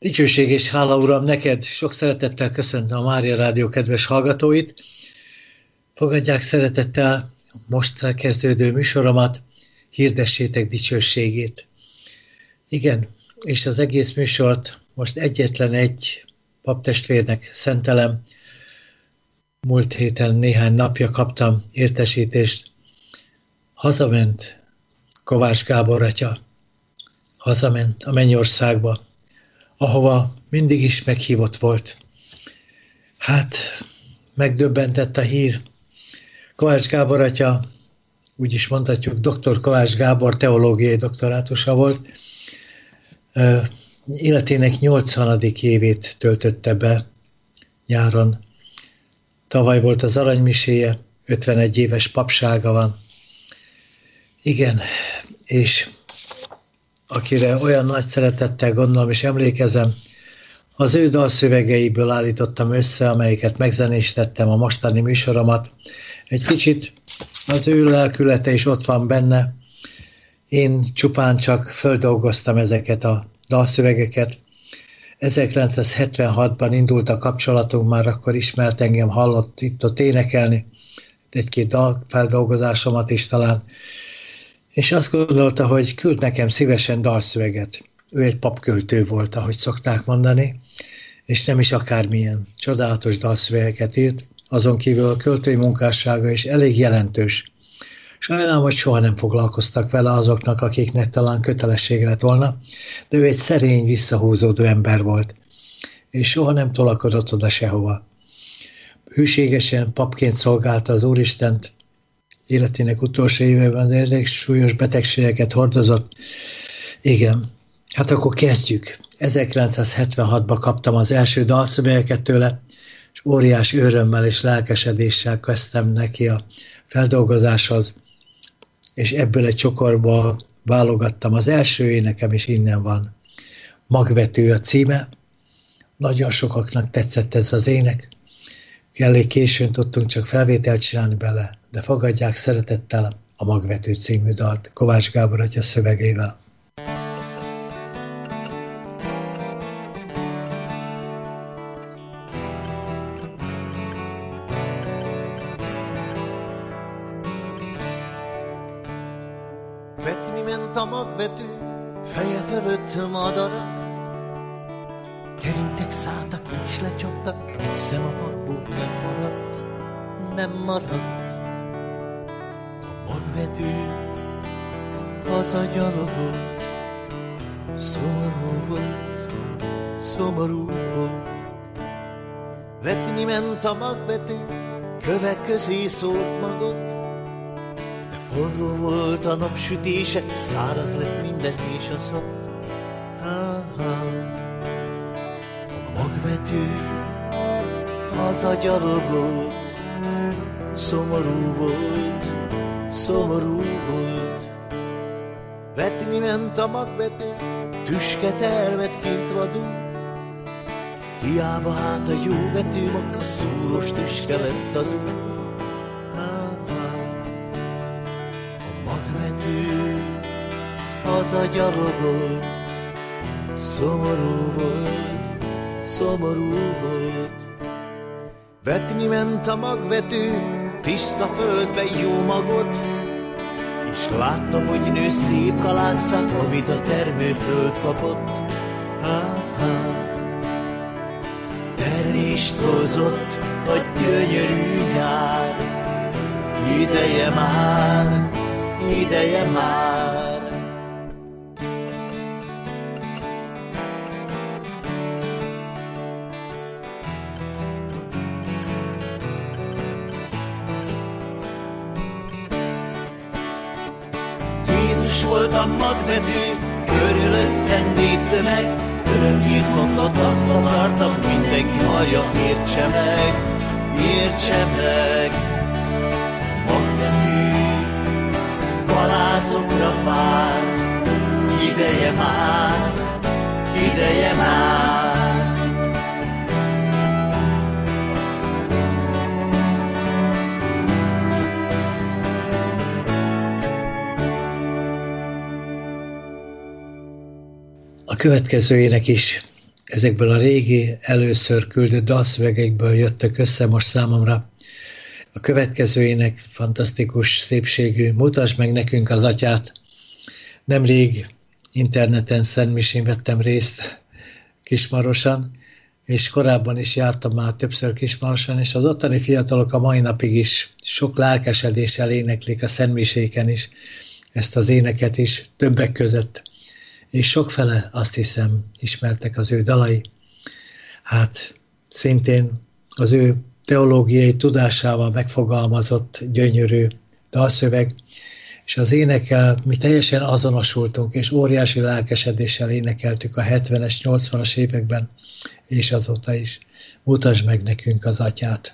Dicsőség és hála, Uram, neked sok szeretettel köszöntöm a Mária Rádió kedves hallgatóit. Fogadják szeretettel most elkezdődő műsoromat, hirdessétek dicsőségét. Igen, és az egész műsort most egyetlen egy paptestvérnek szentelem. Múlt héten néhány napja kaptam értesítést. Hazament Kovács Gábor atya. Hazament a mennyországba, ahova mindig is meghívott volt. Hát, megdöbbentett a hír. Kovács Gábor atya, úgy is mondhatjuk, dr. Kovács Gábor teológiai doktorátusa volt. Életének 80. évét töltötte be nyáron. Tavaly volt az aranymiséje, 51 éves papsága van. Igen, és akire olyan nagy szeretettel gondolom és emlékezem, az ő dalszövegeiből állítottam össze, amelyeket megzenésítettem a mostani műsoromat. Egy kicsit az ő lelkülete is ott van benne. Én csupán csak földolgoztam ezeket a dalszövegeket. 1976-ban indult a kapcsolatunk, már akkor ismert engem, hallott itt-ott énekelni, egy-két dalfeldolgozásomat is talán. És azt gondolta, hogy küld nekem szívesen dalszöveget. Ő egy papköltő volt, ahogy szokták mondani, és nem is akármilyen csodálatos dalszövegeket írt, azon kívül a költői munkássága is elég jelentős. Sajnálom, hogy soha nem foglalkoztak vele azoknak, akiknek talán kötelessége lett volna, de ő egy szerény, visszahúzódó ember volt, és soha nem tolakodott oda sehova. Hűségesen papként szolgálta az Úristent, életének utolsó évében elég súlyos betegségeket hordozott. Igen, hát akkor kezdjük. 1976-ban kaptam az első dalszövegeket tőle, és óriási örömmel és lelkesedéssel kezdtem neki a feldolgozáshoz, és ebből egy csokorba válogattam. Az első énekem is innen van. Magvető a címe. Nagyon sokaknak tetszett ez az ének. Elég későn tudtunk csak felvételt csinálni bele, de fogadják szeretettel a Magvető című dalt Kovács Gábor atya szövegével. Vetni ment a magvető, feje fölött madarak, gerintek szálltak és lecsaptak, egy szem a magból nem maradt, nem maradt. A magvető hazagyalogolt, szomorú volt, szomorú volt. Vetni ment a magvető, kövek közé szórt magot, de forró volt a napsütése, száraz lett minden és a szap. A magvető hazagyalogolt, szomorú volt, szomorú volt. Vetni ment a magvető, tüske termet kint vadul, hiába hát a jó vetőmag, a szúros tüske lett az út. A magvető hazagyalogolt, szomorú volt, szomorú volt. Vetni ment a magvető, tiszta földbe jó magot, és látta, hogy nő szép kalászát, amit a termőföld kapott. Termést hozott a gyönyörű nyár, ideje már, ideje már. Jézus volt a magvető, körülötten néptömeg, örömhírt mondott, azt akartam, mindenki hallja, értse meg, értse meg. Magvető kalászokra vár, ideje már, ideje már. A következő ének is ezekből a régi, először küldött dalszövegekből jöttek össze most számomra. A következőinek fantasztikus szépségű, mutasd meg nekünk az atyát. Nemrég interneten szentmisén vettem részt Kismarosan, és korábban is jártam már többször Kismarosan, és az ottani fiatalok a mai napig is sok lelkesedéssel éneklik a szentmiséken is, ezt az éneket is többek között. És sokfele, azt hiszem, ismertek az ő dalai. Hát szintén az ő teológiai tudásával megfogalmazott gyönyörű dalszöveg, és az énekel mi teljesen azonosultunk, és óriási lelkesedéssel énekeltük a 70-es, 80-as években, és azóta is. Mutasd meg nekünk az atyát!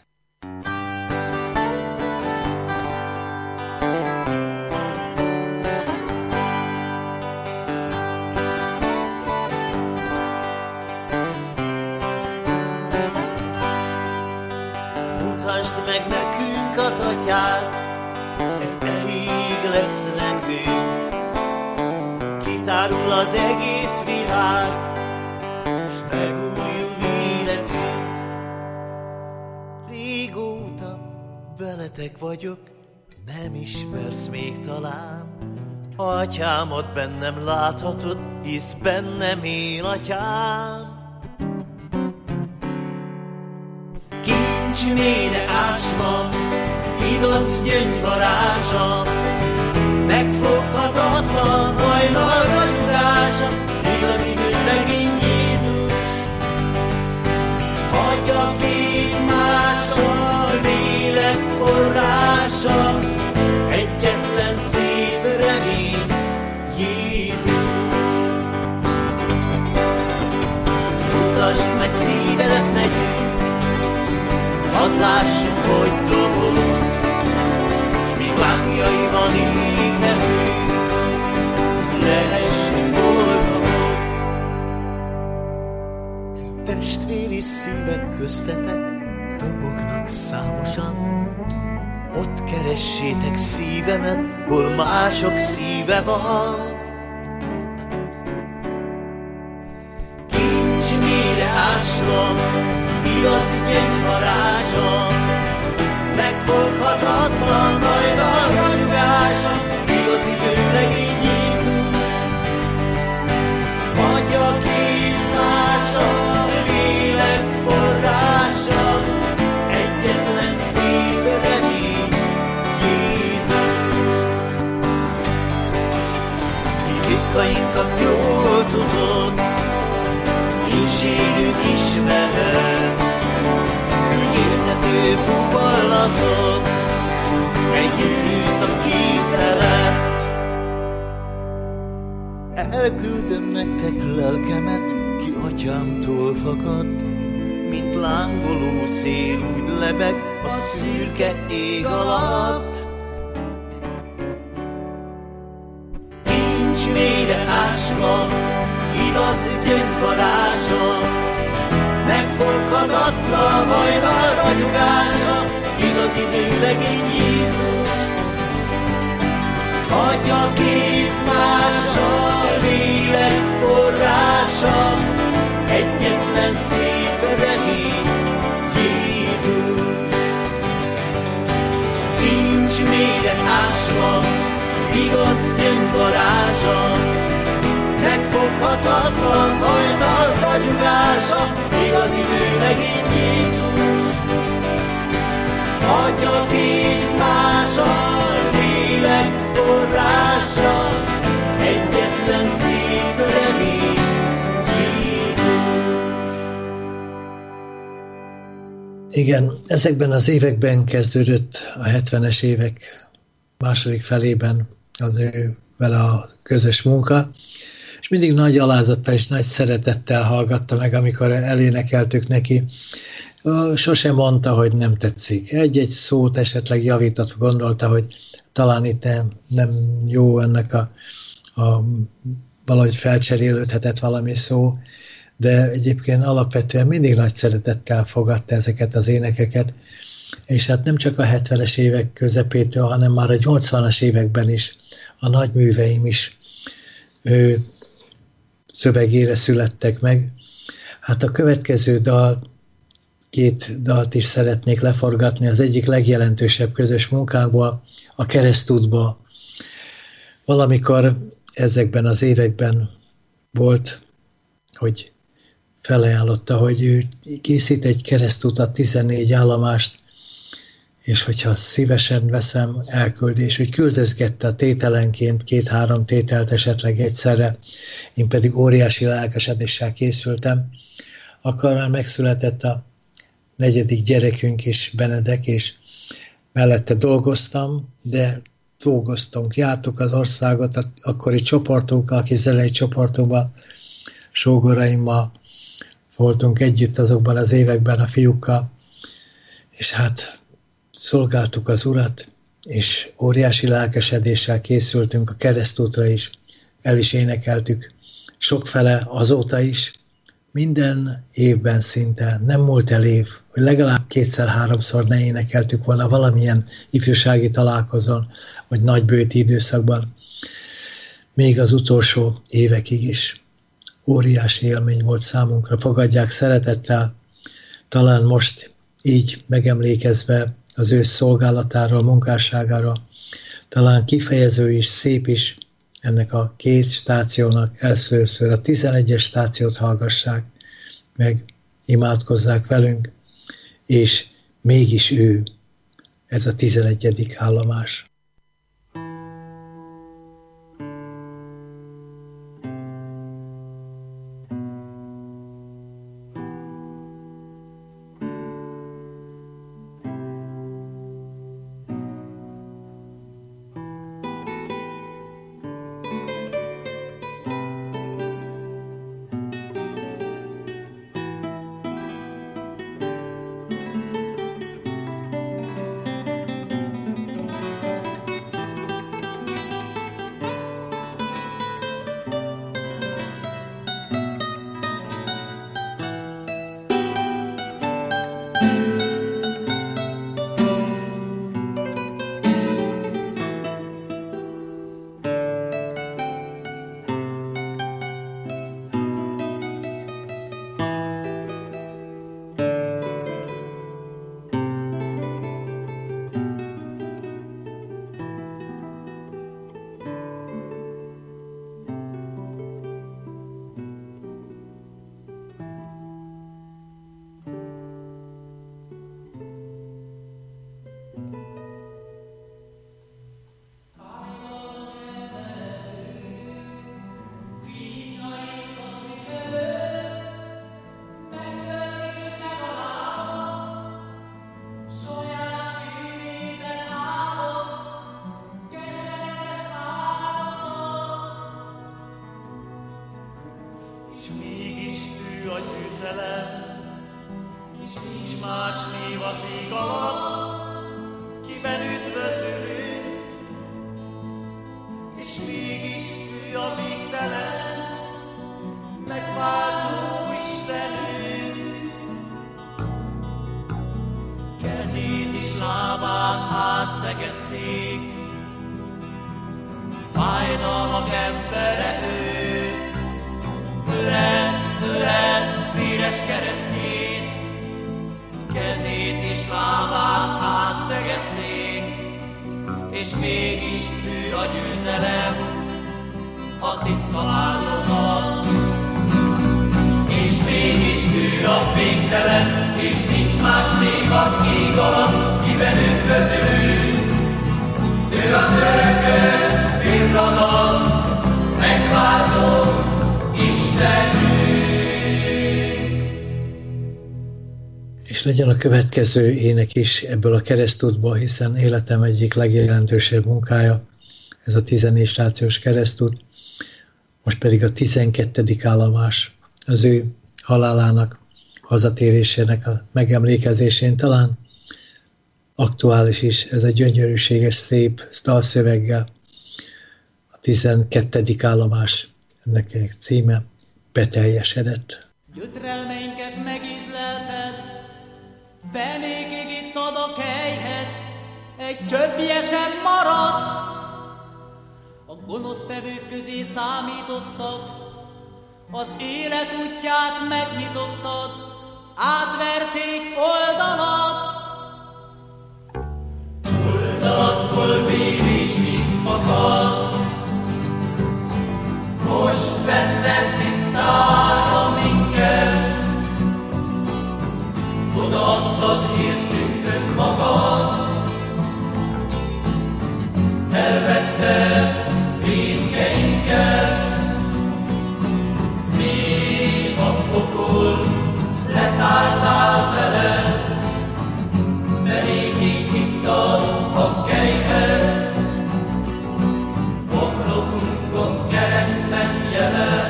Mutasd meg nekünk az atyát, ez elég lesz nekünk. Kitárul az egész világ, s megújul életünk. Régóta veletek vagyok, nem ismersz még talán. Atyámat bennem láthatod, hisz bennem él atyám. Kincs mélyre ásva, igaz gyöngyvarázsa, megfoghatatlan hajnal ragyugása, igazi vőlegény Jézus. Atya képmása, lélek forrása, egyetlen szép remény Jézus. Mutasd meg szívedet nekünk, hadd lássuk, hogy dobog, s míg lángjaimban éghetünk, lehessünk boldogok. Testvéri szívek köztetek dobognak számosan, ott keressétek szívemet, hol mások szíve van. Kincs mélyre ásva, igaz gyöngyvarázsa, megfoghatatlan hajnal ragyugása, igazi vőlegény Jézus. Atya képmása, lélek forrása, egyetlen szép remény Jézus. Mi titkainkat jól tudod, kísérünk ismered, éltető fogallatot, meggyőz a kifelett. Elküldöm nektek lelkemet, ki atyámtól fakad, mint lángoló szél úgy lebeg a szürke ég alatt. Kincs mélyre ásva, igaz gyöngyvarázsa, megfoghatatlan hajnal ragyugása, igazi vőlegény Jézus. Atya képmása, lélek forrása, egyetlen szép remény Jézus. Kincs mélyre ásva, igaz gyöngyvarázsa, megfoghatatlan hajnal ragyugása, igazi vőlegény Jézus. Atya képmása, lélek forrása, egyetlen szép remény Jézus. Igen, ezekben az években kezdődött a 70-es évek második felében az ő vele a közös munka, és mindig nagy alázattal és nagy szeretettel hallgatta meg, amikor elénekeltük neki. Sosem mondta, hogy nem tetszik. Egy-egy szót esetleg javított, gondolta, hogy talán itt nem jó ennek a valahogy felcserélődhetett valami szó, de egyébként alapvetően mindig nagy szeretettel fogadta ezeket az énekeket, és hát nem csak a 70-es évek közepétől, hanem már a 80-as években is a nagy műveim is szövegére születtek meg. Hát a következő dal, 2 dalt is szeretnék leforgatni, az egyik legjelentősebb közös munkánkból, a Keresztútból. Valamikor ezekben az években volt, hogy felajánlotta, hogy ő készít egy keresztutat, 14 állomást, és hogyha szívesen veszem, elküldés, hogy küldözgette a tételenként 2-3 tételt esetleg egyszerre, én pedig óriási lelkesedéssel készültem. Akkor már megszületett a 4. gyerekünk is, Benedek, és mellette dolgoztam, de dolgoztunk, jártuk az országot, akkori csoportunkkal, kis zenei csoportunkban, sógoraimmal voltunk együtt azokban az években a fiúkkal, és hát szolgáltuk az Urat, és óriási lelkesedéssel készültünk a Keresztútra is, el is énekeltük sokfele azóta is, minden évben szinte, nem múlt el év, hogy legalább 2-3-szor ne énekeltük volna valamilyen ifjúsági találkozón, vagy nagybőti időszakban, még az utolsó évekig is. Óriási élmény volt számunkra, fogadják szeretettel, talán most így megemlékezve az ő szolgálatáról, munkásságáról, talán kifejező is, szép is ennek a 2 stációnak először a 11-es stációt hallgassák meg, imádkozzák velünk, és mégis ő, ez a 11. állomás. És legyen a következő ének is ebből a Keresztútból, hiszen életem egyik legjelentősebb munkája, ez a 14 stációs Keresztút, most pedig a 12. állomás, az ő halálának, hazatérésének a megemlékezésén talán aktuális is, ez a gyönyörűséges, szép dalszöveggel, a 12. állomás, ennek egy címe beteljesedett. Gyötrelmeinket megízlelted, fenékig ittad a kelyhet, egy csöppje sem maradt. A gonosztevők közé számítottak, az élet útját megnyitottad, átverték oldalad. Oldaladból vér és víz fakad, most benned tisztálja minket, odaadtad értünk önmagad, elvetted vétkeinket, mi a pokol leszálltál veled, de végig ittad a kejhet, homlokunkon keresztet jelent.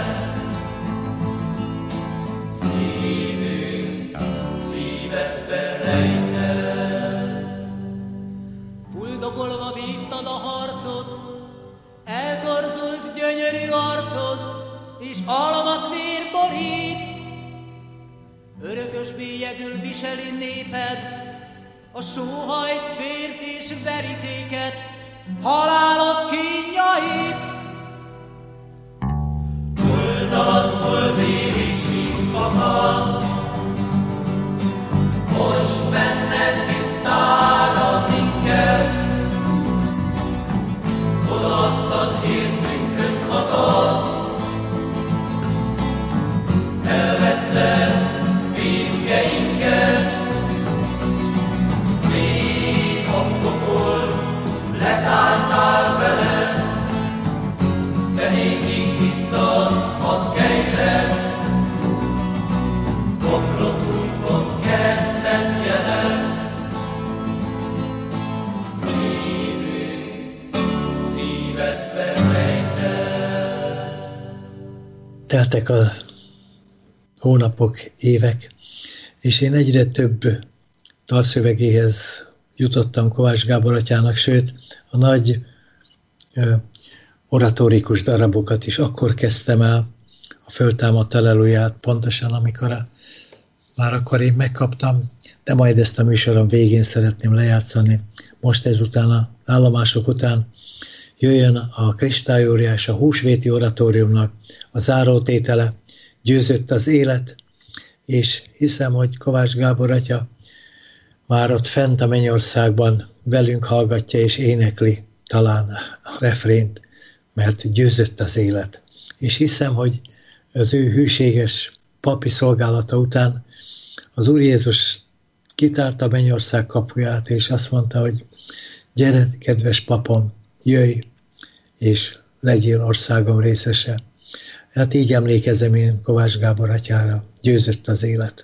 Szívünk szívedbe rejtett. Fuldogolva vívtad a harcot, eltorzult gyönyörű arcod, és alamat vér borít. Örökös bélyegül viseli néped a sóhajt, vért és verítéket, halálod kínjait. Oldaladból vér és víz fakad, most benned tisztálja minket, odaadtad értünk önmagad, elvetted vétkeinket, még a pokol leszálltál veled, de végig ittad a kejhet, homlokunkon keresztet jelent. Szívünk szívedbe rejtett. Teltek a hónapok, évek, és én egyre több dalszövegéhez jutottam Kovács Gábor atyának, sőt, a nagy oratórikus darabokat is akkor kezdtem el, a Föltámadt Alleluját, pontosan amikor már akkor én megkaptam, de majd ezt a műsoron végén szeretném lejátszani. Most ezután az állomások után jöjjön a Kristályóriás, a húsvéti oratóriumnak a zárótétele, Győzött az élet, és hiszem, hogy Kovács Gábor atya már ott fent a mennyországban velünk hallgatja és énekli talán a refrént, mert győzött az élet. És hiszem, hogy az ő hűséges papi szolgálata után az Úr Jézus kitárta a mennyország kapuját, és azt mondta, hogy gyere, kedves papom, jöjj, és legyél országom részese. Hát így emlékezem én Kovács Gábor atyára, győzött az élet.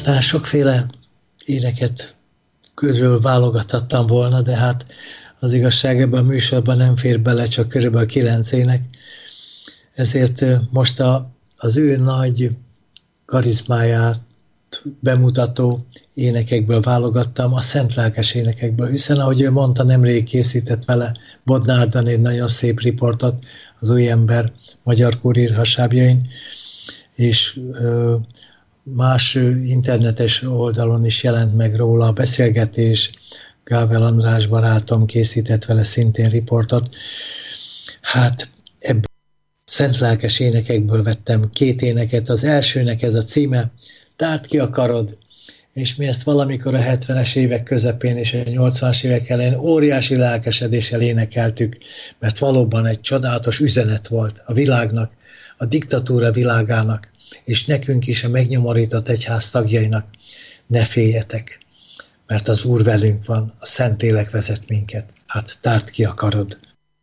Aztán sokféle éneket körül válogathattam volna, de hát az igazság ebben a műsorban nem fér bele, csak körülbelül 9 ének. Ezért most az ő nagy karizmáját bemutató énekekből válogattam, a szent lelkes énekekből, hiszen ahogy ő mondta, nemrég készített vele Bodnárdan egy nagyon szép riportot az Új Ember magyar kurír hasábjain, és más internetes oldalon is jelent meg róla a beszélgetés. Gável András barátom készített vele szintén riportot. Hát ebből szent lelkes énekekből vettem 2 éneket. Az elsőnek ez a címe, Tárd ki a karod, és mi ezt valamikor a 70-es évek közepén és a 80-as évek elején óriási lelkesedéssel énekeltük, mert valóban egy csodálatos üzenet volt a világnak, a diktatúra világának, és nekünk is, a megnyomorított egyház tagjainak: ne féljetek, mert az Úr velünk van, a Szentlélek vezet minket. Hát tárd ki a karod.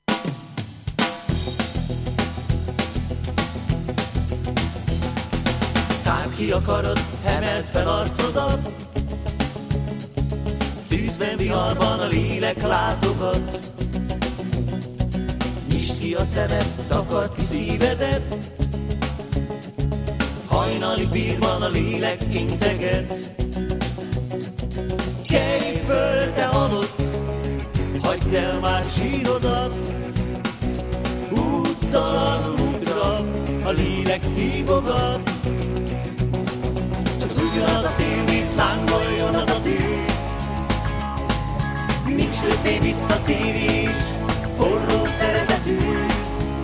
Tárd ki a karod, emeld fel arcodat, tűzben, viharban a lélek látogat. Nyisd ki a szemed, takard ki szívedet, hajnali pírban a lélek integet. Kelj föl, te halott, hagyd el már sírodat, úttalan útra a lélek hívogat. Csak zúgjon a szélvíz, lángoljon az a tűz, nincs többé visszatérés, forró szeretetűz.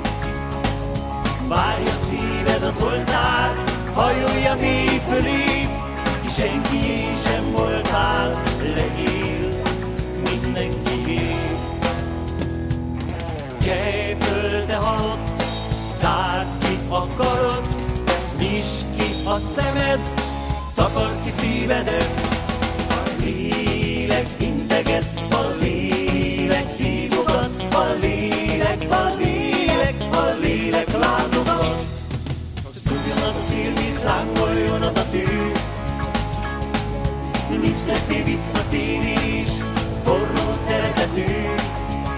Várja szíved az oltár, hajolja mély fölé, ki senki sem voltál, legyél mindenkié. Kelj föl, te halott, tárd ki a karod, nyisd ki a szemed, takard ki szívedet. A lélek integet, a lélek hívogat, a lélek, a lélek, a lélek látogat. Szúrjon az a szélvíz, lángoljon az a tűz, nincs többé visszatérés, forró szeretetűz.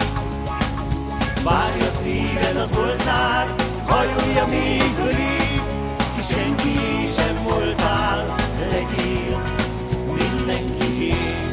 Várja szíved az oltár, hajolja mély fölé, ki senki sem voltál, legyél mindenkié.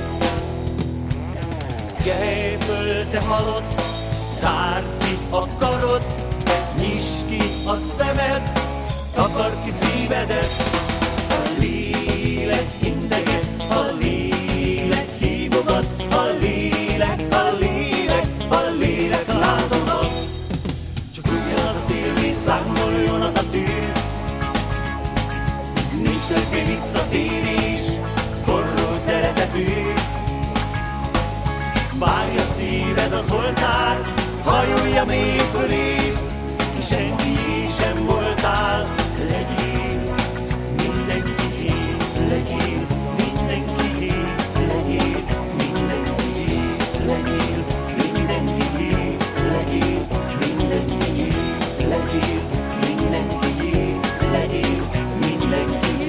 Kelj föl, te halott, tárd ki a karod, nyisd ki a szemed, takard ki szívedet. A lélek integet, a lélek hívogat, a lélek, a lélek, a lélek látogat. Csak szúrjon az a szélvíz, lángoljon az a tűz, nincs többé visszatérés, forró szeretetűz. Várja szíved az oltár, hajolja mély fölé, ki senki sem voltál, legyél mindenkié, legyél mindenkié, legyél mindenkié, legyél mindenkié, legyél mindenkié, legyél mindenkié, legyél mindenkié.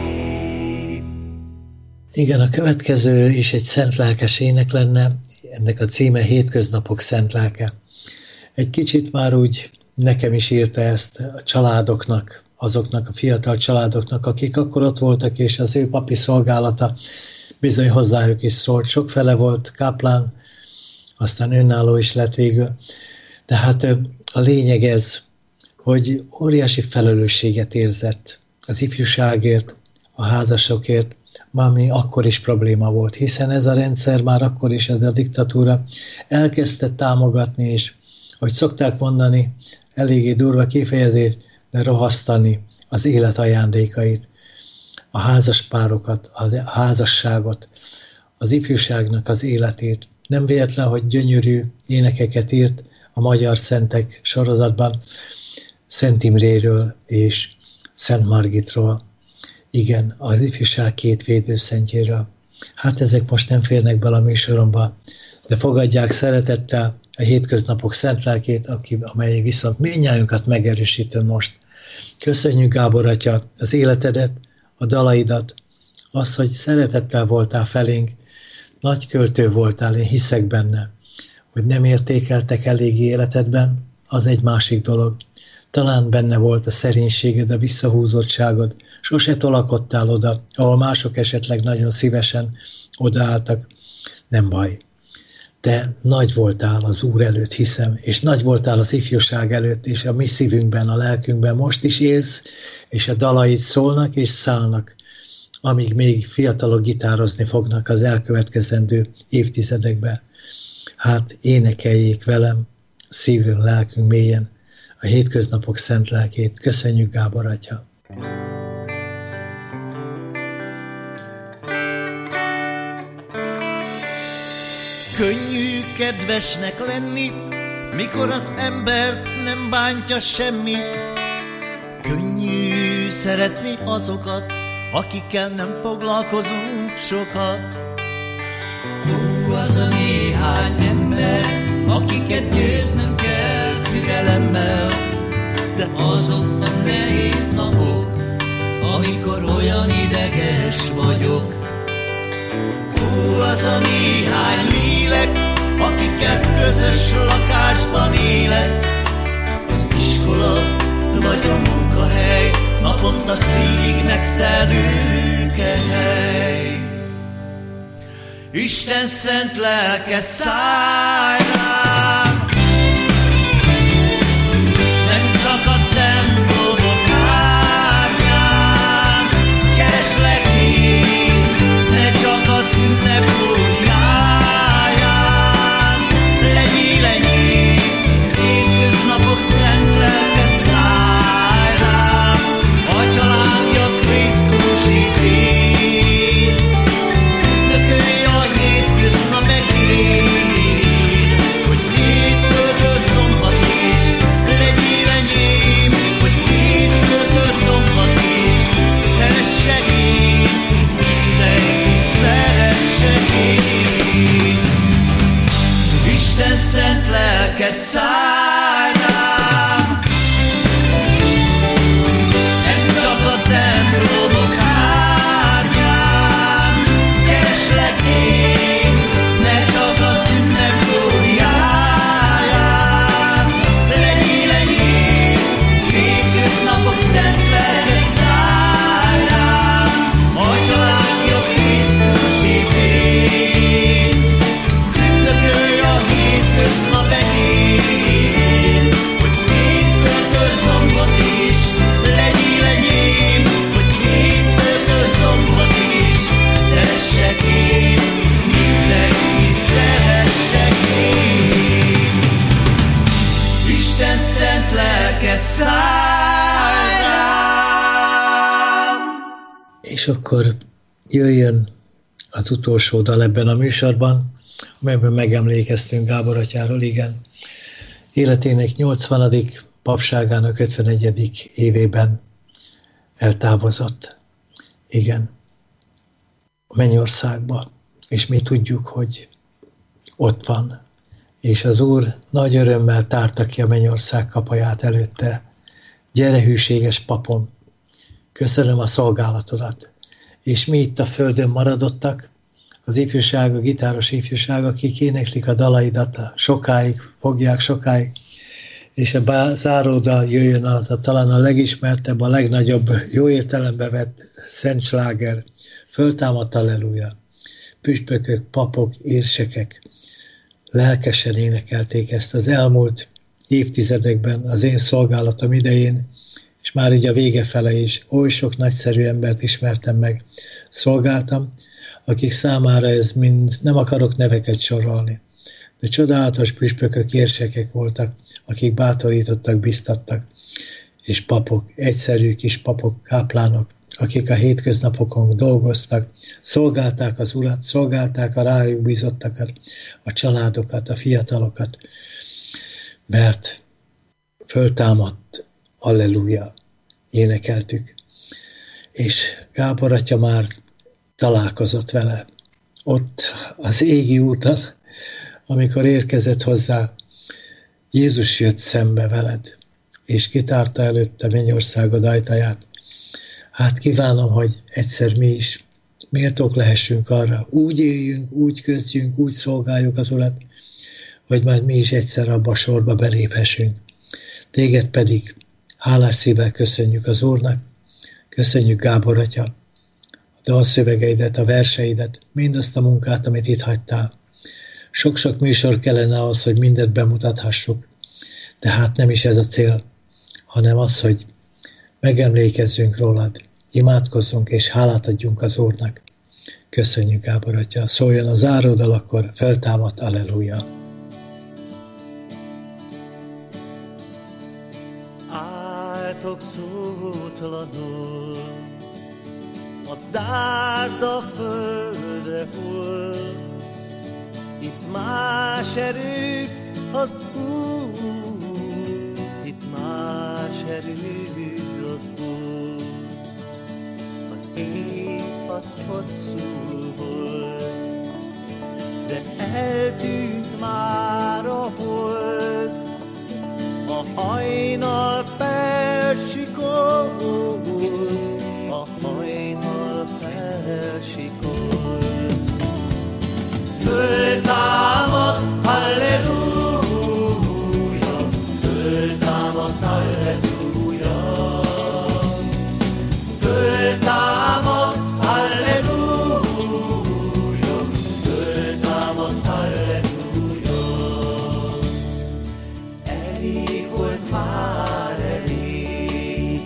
Igen, a következő is egy szent lelkes ének lenne, ennek a címe Hétköznapok szent lelke. Egy kicsit már úgy nekem is írta ezt a családoknak, azoknak a fiatal családoknak, akik akkor ott voltak, és az ő papi szolgálata bizony hozzájuk is szólt. Sokfele volt káplán, aztán önálló is lett végül. Tehát a lényeg ez, hogy óriási felelősséget érzett az ifjúságért, a házasokért, ami akkor is probléma volt, hiszen ez a rendszer már akkor is, ez a diktatúra elkezdte támogatni, és ahogy szokták mondani, eléggé durva kifejezés, de rohasztani az élet ajándékait, a házaspárokat, a házasságot, az ifjúságnak az életét. Nem véletlen, hogy gyönyörű énekeket írt a Magyar Szentek sorozatban Szent Imréről és Szent Margitról. Igen, az ifjúság 2 védőszentjéről. Hát ezek most nem férnek bele a műsoromba, de fogadják szeretettel a Hétköznapok szent lelkét, amely viszont mindnyájunkat megerősítő most. Köszönjük, Gábor atya, az életedet, a dalaidat, Az, hogy szeretettel voltál felénk, nagy költő voltál, én hiszek benne. Hogy nem értékeltek elég életedben, az egy másik dolog. Talán benne volt a szerénységed, a visszahúzottságod, sose tolakodtál oda, ahol mások esetleg nagyon szívesen odaálltak. Nem baj. Te nagy voltál az Úr előtt, hiszem, és nagy voltál az ifjúság előtt, és a mi szívünkben, a lelkünkben most is élsz, és a dalaid szólnak és szállnak, amíg még fiatalok gitározni fognak az elkövetkezendő évtizedekben. Hát énekeljék velem szívünk, lelkünk mélyen a hétköznapok szent lelkét. Köszönjük, Gábor atya! Könnyű kedvesnek lenni, mikor az embert nem bántja semmi. Könnyű szeretni azokat, akikkel nem foglalkozunk sokat. Az a néhány ember, akiket győznöm kell türelemmel, de azok a nehéz napok, amikor olyan ideges vagyok. Az a néhány lélek, akikkel közös lakásban élek. Az iskola vagy a munkahely, naponta szívig megtelő kehely. Isten szent lelke szállj rám, nem csak a templomok árnyán kereslek én, ne csak az ünnep óráján. Legyél enyém, hétköznapok szent lelke szállj rám, Atya lángja Krisztusi fény. Küldökölj a hétköznap egén, hogy hétfőtől szombat is legyél enyém, hogy hétfőtől szombat is szeressek én, mindenkit szeressek én. Isten szent lelke szállj rám, nem csak a templomok árnyán kereslek én, ne csak az ünnep óráján. Legyél enyém, hétköznapok szent lelke szállj rám, Atya lángja Krisztusi fény. Tündökölj a hétköznap egén, hogy hétfőtől szombat is legyél enyém, hogy hétfőtől szombat is szeressek én, mindenkit szeressek én. Isten szent lelke szállj rám. És akkor jöjjön az utolsó dal ebben a műsorban, amelyben megemlékeztünk Gábor atyáról, igen. Életének 80. papságának 51. évében eltávozott, igen, a mennyországba, és mi tudjuk, hogy ott van, és az Úr nagy örömmel tárta ki a mennyország kapuját előtte. Gyere, hűséges papom, köszönöm a szolgálatodat. És mi itt a földön maradottak, az ifjúság, a gitáros ifjúság, akik éneklik a dalaidat, sokáig fogják, sokáig, és a záródal jöjjön az talán a legismertebb, a legnagyobb, jó értelembe vett szent sláger, föltámadt halleluja. Püspökök, papok, érsekek lelkesen énekelték ezt az elmúlt évtizedekben, az én szolgálatom idején, és már így a vége fele is oly sok nagyszerű embert ismertem meg, szolgáltam, akik számára ez mind, nem akarok neveket sorolni, de csodálatos püspökök, érsekek voltak, akik bátorítottak, biztattak, és papok, egyszerű kis papok, káplánok, akik a hétköznapokon dolgoztak, szolgálták az Urat, szolgálták a rájuk bízottakat, a családokat, a fiatalokat, mert föltámadt, halleluja, énekeltük. És Gábor atya már találkozott vele. Ott az égi úton, amikor érkezett hozzá, Jézus jött szembe veled, és kitárta előtte mennyországod ajtaját. Hát kívánom, hogy egyszer mi is méltók lehessünk arra, úgy éljünk, úgy közjünk, úgy szolgáljuk az Urat, hogy majd mi is egyszer abba a sorba beléphessünk. Téged pedig hálás szívvel köszönjük az Úrnak, köszönjük Gábor atya, a dalszövegeidet, a verseidet, mindazt a munkát, amit itt hagytál. Sok-sok műsor kellene ahhoz, hogy mindet bemutathassuk, de hát nem is ez a cél, hanem az, hogy megemlékezzünk rólad, imádkozzunk és hálát adjunk az Úrnak. Köszönjük, Gábor atya. Szóljon a záródal, akkor feltámadt, alleluja. Álltok szótlanul, a dárd a földre hull, itt más erő az Úr, itt más erő az Úr. Az év az hosszú volt, de eltűnt már a hold, a hajnal felsikolt, a hajnal felsikolt. Föltámad, halleluja, föltámad, halleluja, föltámad, halleluja, föltámad, halleluja. Elég volt már elég,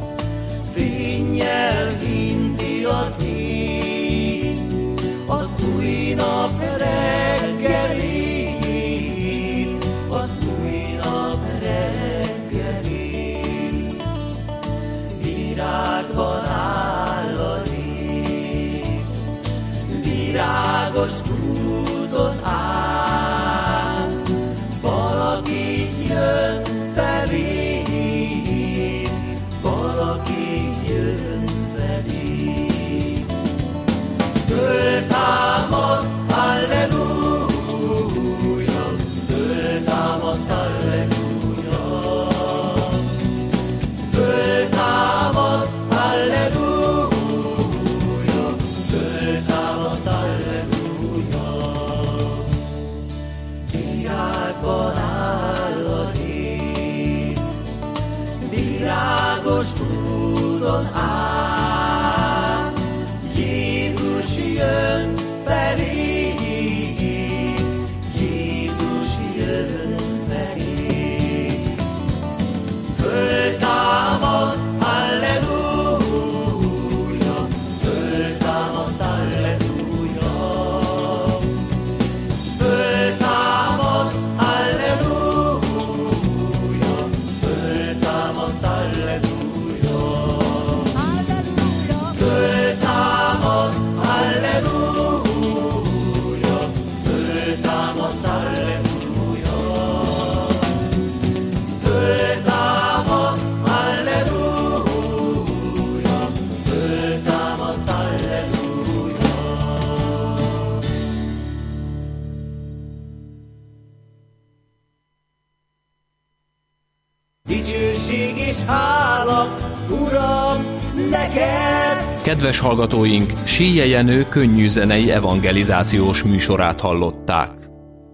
fénnyel hinti az ég, az új nap reggelét, az új nap reggelét. Virágban áll a rég, virágos úton áll, valaki jön felé, valaki jön felé. Föltámad, halleluja, föltámad, halleluja, föltámad, halleluja, föltámad, halleluja. Virágban áll a rét, virágos úton áll, Jézus jön felé, Jézus jön felé. Föltámad, halleluja, föltámad, halleluja, föltámad, halleluja, föltámad, halleluja, föltámad, halleluja, föltámad, halleluja, föltámad, halleluja, föltámad, halleluja. Dicsőség és hála, Uram, neked! Kedves hallgatóink, Síje Jenő könnyű zenei evangelizációs műsorát hallották.